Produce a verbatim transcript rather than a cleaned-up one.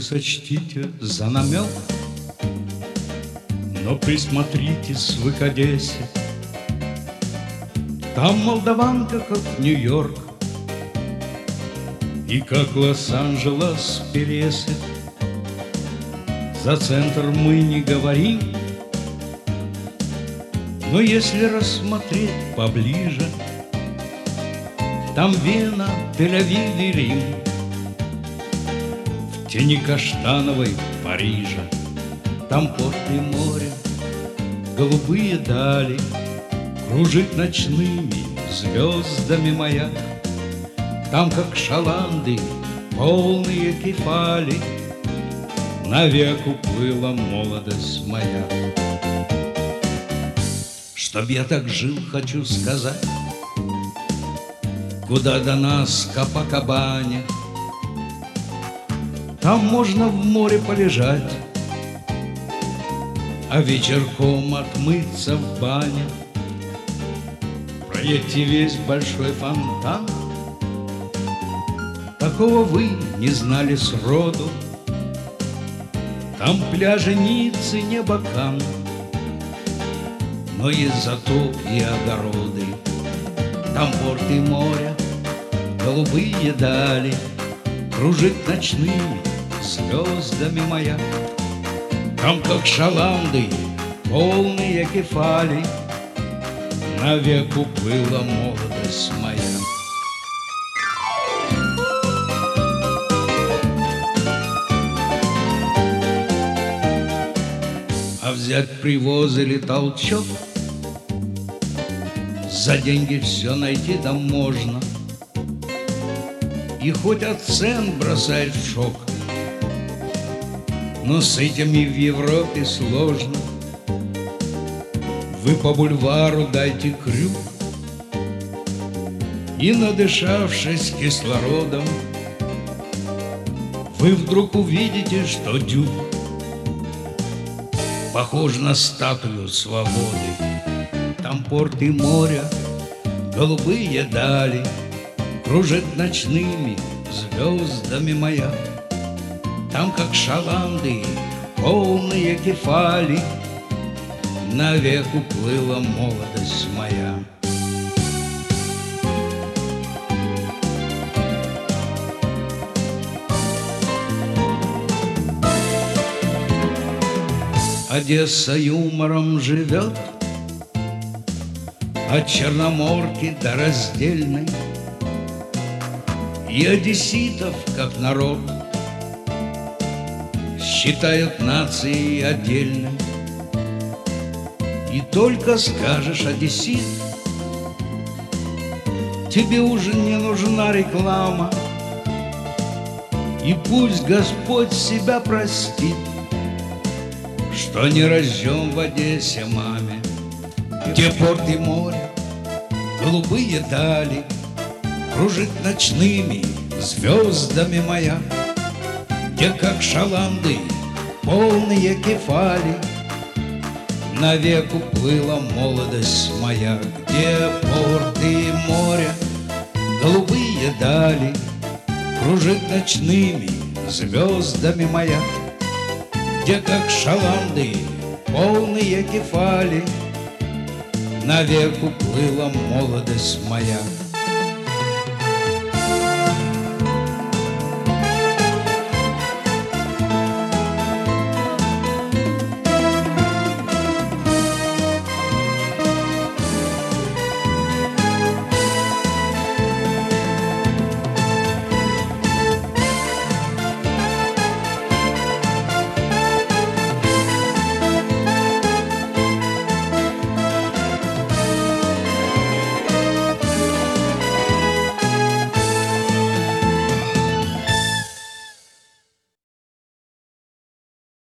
сочтите за намек, но присмотритесь вы к Одессе. Там молдаванка, как Нью-Йорк, и как Лос-Анджелес пересек. За центр мы не говорим, но если рассмотреть поближе, там Вена, Тель-Авив и Рим, в тени каштановой Парижа. Там порт и море, голубые дали, кружит ночными звездами маяк. Там, как шаланды, полные кефали, навек уплыла молодость моя. Чтоб я так жил, хочу сказать, куда до нас Копакабане. Там можно в море полежать, а вечерком отмыться в бане, пройти весь большой фонтан. Такого вы не знали сроду. Там пляжи Ниццы, небо Канн, но есть зато и огороды. Там порт и море, голубые дали, кружит ночными звездами маяк. Там, как шаланды, полные кефали, навек уплыла молодость моя. А взять привоз или толчок, за деньги все найти там можно, и хоть от цен бросает в шок, но с этими в Европе сложно. Вы по бульвару дайте крюк, и, надышавшись кислородом, вы вдруг увидите, что Дюк похож на статую свободы. Там порт и море, голубые дали, кружит ночными звездами маяк. Там, как шаланды, полные кефали, навек уплыла молодость моя. Одесса юмором живет, от Черноморки до Раздельной, и одесситов, как народ, считают нацией отдельной. И только скажешь одессит, тебе уже не нужна реклама, и пусть Господь себя простит, что не рожден в Одессе маме. Где порт и море, голубые дали, кружит ночными звездами маяк. Где, как шаланды, полные кефали, навек уплыла молодость моя. Где порт и море, голубые дали, кружит ночными звездами маяк. Где, как шаланды, полные кефали, навек уплыла молодость моя.